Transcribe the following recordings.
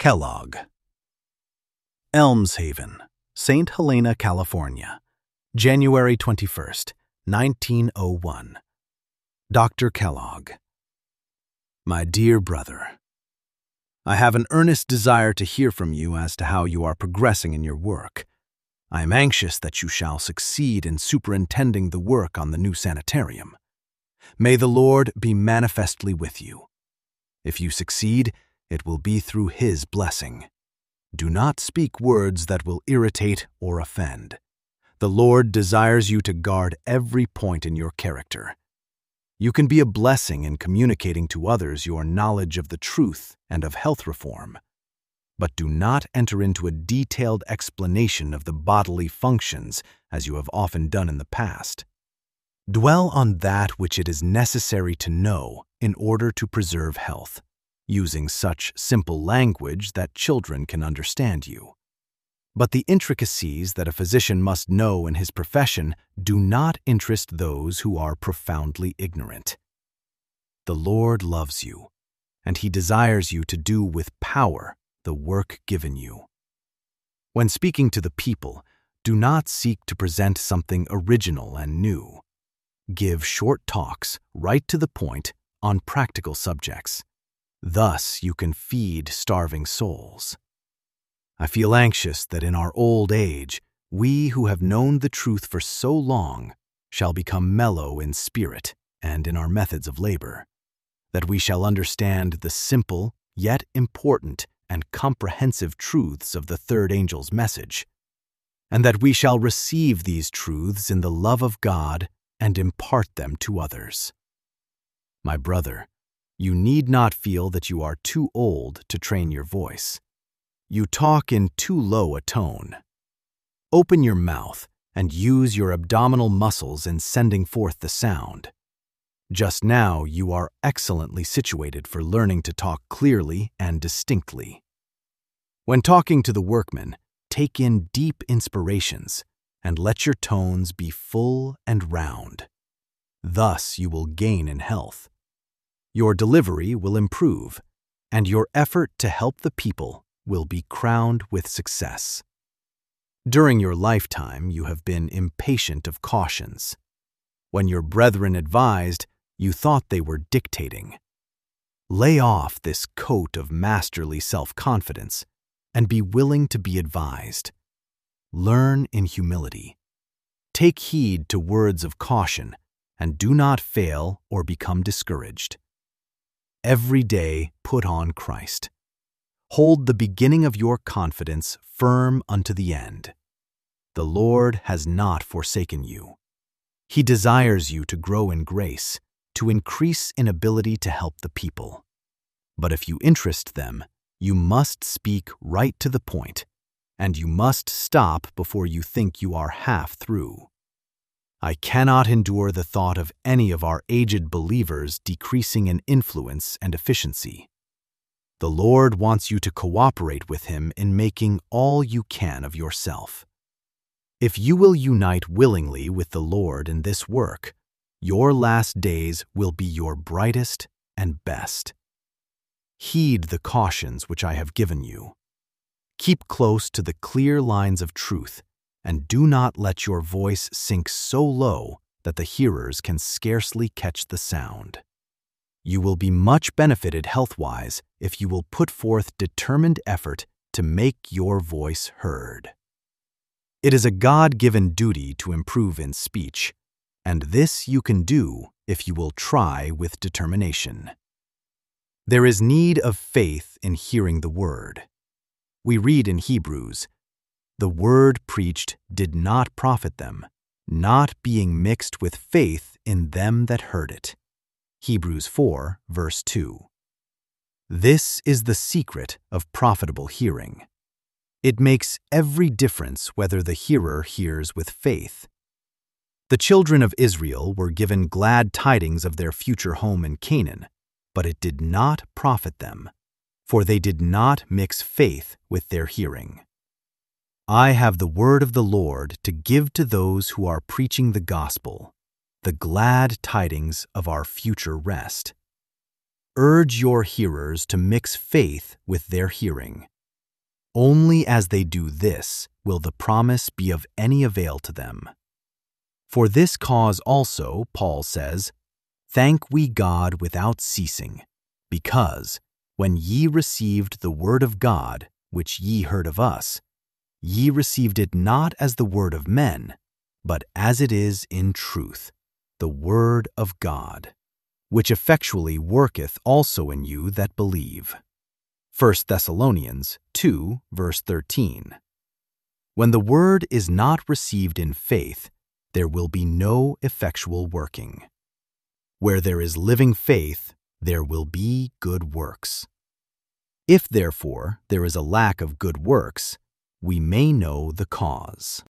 Kellogg. Elmshaven, St. Helena, California, January 21st, 1901. Dr. Kellogg. My dear brother, I have an earnest desire to hear from you as to how you are progressing in your work. I am anxious that you shall succeed in superintending the work on the new sanitarium. May the Lord be manifestly with you. If you succeed, it will be through His blessing. Do not speak words that will irritate or offend. The Lord desires you to guard every point in your character. You can be a blessing in communicating to others your knowledge of the truth and of health reform. But do not enter into a detailed explanation of the bodily functions as you have often done in the past. Dwell on that which it is necessary to know in order to preserve health, using such simple language that children can understand you. But the intricacies that a physician must know in his profession do not interest those who are profoundly ignorant. The Lord loves you, and He desires you to do with power the work given you. When speaking to the people, do not seek to present something original and new. Give short talks, right to the point, on practical subjects. Thus you can feed starving souls. I feel anxious that in our old age, we who have known the truth for so long shall become mellow in spirit and in our methods of labor, that we shall understand the simple yet important and comprehensive truths of the third angel's message, and that we shall receive these truths in the love of God and impart them to others. My brother, you need not feel that you are too old to train your voice. You talk in too low a tone. Open your mouth and use your abdominal muscles in sending forth the sound. Just now you are excellently situated for learning to talk clearly and distinctly. When talking to the workmen, take in deep inspirations and let your tones be full and round. Thus you will gain in health. Your delivery will improve, and your effort to help the people will be crowned with success. During your lifetime, you have been impatient of cautions. When your brethren advised, you thought they were dictating. Lay off this coat of masterly self-confidence and be willing to be advised. Learn in humility. Take heed to words of caution, and do not fail or become discouraged. Every day put on Christ. Hold the beginning of your confidence firm unto the end. The Lord has not forsaken you. He desires you to grow in grace, to increase in ability to help the people. But if you interest them, you must speak right to the point, and you must stop before you think you are half through. I cannot endure the thought of any of our aged believers decreasing in influence and efficiency. The Lord wants you to cooperate with Him in making all you can of yourself. If you will unite willingly with the Lord in this work, your last days will be your brightest and best. Heed the cautions which I have given you. Keep close to the clear lines of truth, and do not let your voice sink so low that the hearers can scarcely catch the sound. You will be much benefited health-wise if you will put forth determined effort to make your voice heard. It is a God-given duty to improve in speech, and this you can do if you will try with determination. There is need of faith in hearing the word. We read in Hebrews, "The word preached did not profit them, not being mixed with faith in them that heard it." Hebrews 4, verse 2. This is the secret of profitable hearing. It makes every difference whether the hearer hears with faith. The children of Israel were given glad tidings of their future home in Canaan, but it did not profit them, for they did not mix faith with their hearing. I have the word of the Lord to give to those who are preaching the gospel, the glad tidings of our future rest. Urge your hearers to mix faith with their hearing, Only as they do this will the promise be of any avail to them. For this cause also, Paul says, thank we God without ceasing, because, when ye received the word of God, which ye heard of us, ye received it not as the word of men, but as it is in truth, the word of God, which effectually worketh also in you that believe. 1 Thessalonians 2, verse 13. When the word is not received in faith, there will be no effectual working. Where there is living faith, there will be good works. If, therefore, there is a lack of good works, we may know the cause.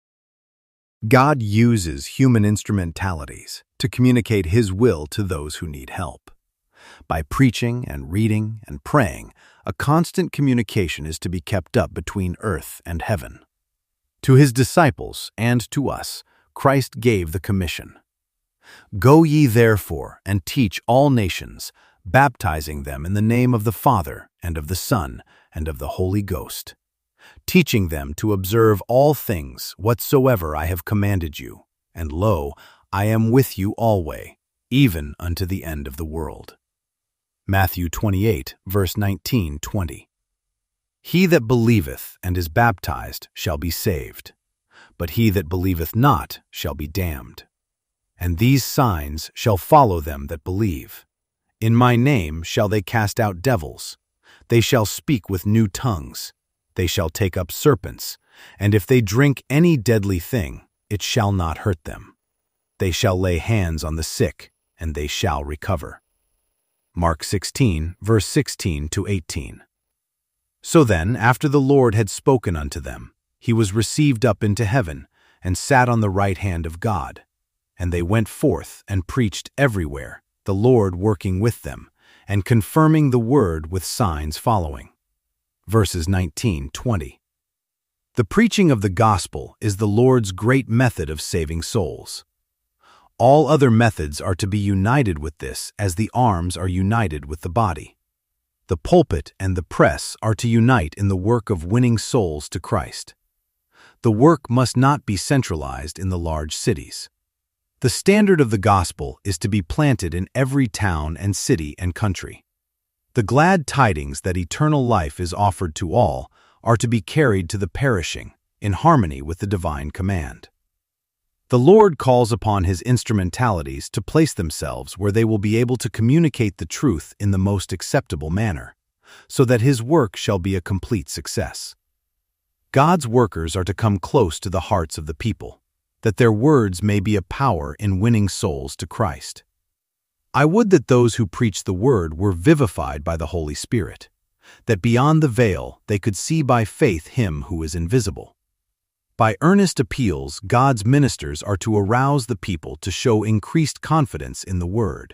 God uses human instrumentalities to communicate His will to those who need help. By preaching and reading and praying, a constant communication is to be kept up between earth and heaven. To His disciples and to us, Christ gave the commission. Go ye therefore and teach all nations, baptizing them in the name of the Father and of the Son and of the Holy Ghost, teaching them to observe all things whatsoever I have commanded you. And lo, I am with you alway, even unto the end of the world. Matthew 28, verse 19-20. He that believeth and is baptized shall be saved, but he that believeth not shall be damned. And these signs shall follow them that believe. In my name shall they cast out devils. They shall speak with new tongues. They shall take up serpents, and if they drink any deadly thing, it shall not hurt them. They shall lay hands on the sick, and they shall recover. Mark 16, verse 16-18. So then, after the Lord had spoken unto them, he was received up into heaven, and sat on the right hand of God. And they went forth and preached everywhere, the Lord working with them, and confirming the word with signs following. Verses 19-20. The preaching of the gospel is the Lord's great method of saving souls. All other methods are to be united with this as the arms are united with the body. The pulpit and the press are to unite in the work of winning souls to Christ. The work must not be centralized in the large cities. The standard of the gospel is to be planted in every town and city and country. The glad tidings that eternal life is offered to all are to be carried to the perishing, in harmony with the divine command. The Lord calls upon His instrumentalities to place themselves where they will be able to communicate the truth in the most acceptable manner, so that His work shall be a complete success. God's workers are to come close to the hearts of the people, that their words may be a power in winning souls to Christ. I would that those who preach the word were vivified by the Holy Spirit, that beyond the veil they could see by faith Him who is invisible. By earnest appeals, God's ministers are to arouse the people to show increased confidence in the word.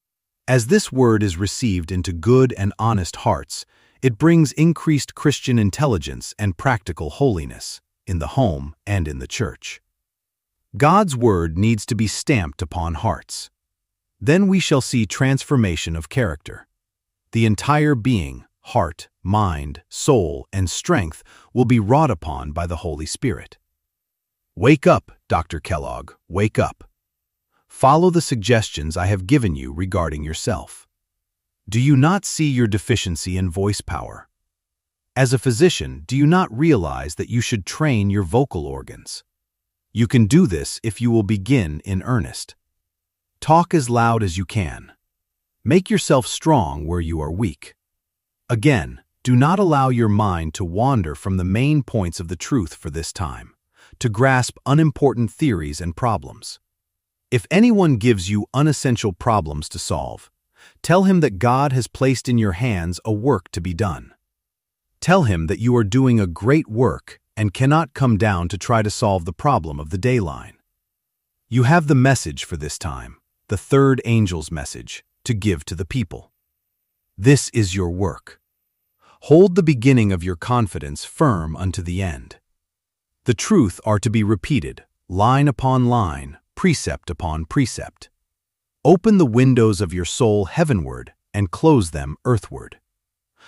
As this word is received into good and honest hearts, it brings increased Christian intelligence and practical holiness in the home and in the church. God's word needs to be stamped upon hearts. Then we shall see transformation of character. The entire being, heart, mind, soul, and strength will be wrought upon by the Holy Spirit. Wake up, Dr. Kellogg, wake up. Follow the suggestions I have given you regarding yourself. Do you not see your deficiency in voice power? As a physician, do you not realize that you should train your vocal organs? You can do this if you will begin in earnest. Talk as loud as you can. Make yourself strong where you are weak. Again, do not allow your mind to wander from the main points of the truth for this time, to grasp unimportant theories and problems. If anyone gives you unessential problems to solve, tell him that God has placed in your hands a work to be done. Tell him that you are doing a great work and cannot come down to try to solve the problem of the day line. You have the message for this time, the third angel's message, to give to the people. This is your work. Hold the beginning of your confidence firm unto the end. The truth are to be repeated, line upon line, precept upon precept. Open the windows of your soul heavenward and close them earthward.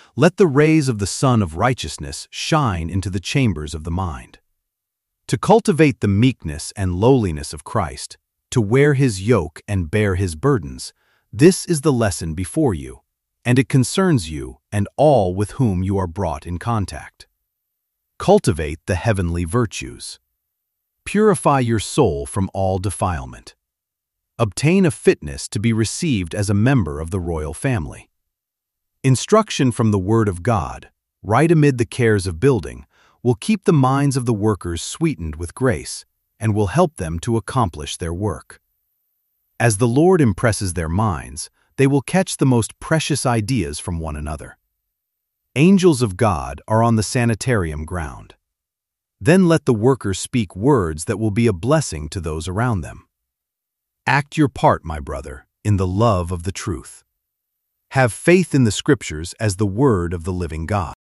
Let the rays of the sun of righteousness shine into the chambers of the mind. To cultivate the meekness and lowliness of Christ, to wear his yoke and bear his burdens, this is the lesson before you, and it concerns you and all with whom you are brought in contact. Cultivate the heavenly virtues. Purify your soul from all defilement. Obtain a fitness to be received as a member of the royal family. Instruction from the Word of God, right amid the cares of building, will keep the minds of the workers sweetened with grace and will help them to accomplish their work. As the Lord impresses their minds, they will catch the most precious ideas from one another. Angels of God are on the sanitarium ground. Then let the workers speak words that will be a blessing to those around them. Act your part, my brother, in the love of the truth. Have faith in the Scriptures as the Word of the living God.